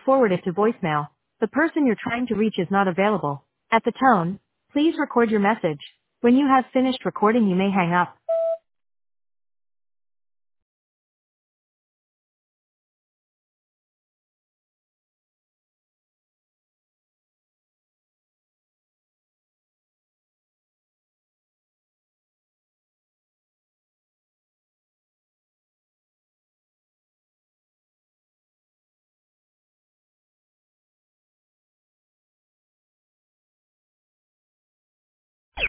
forward it to voicemail. The person you're trying to reach is not available. At the tone, please record your message. When you have finished recording, you may hang up.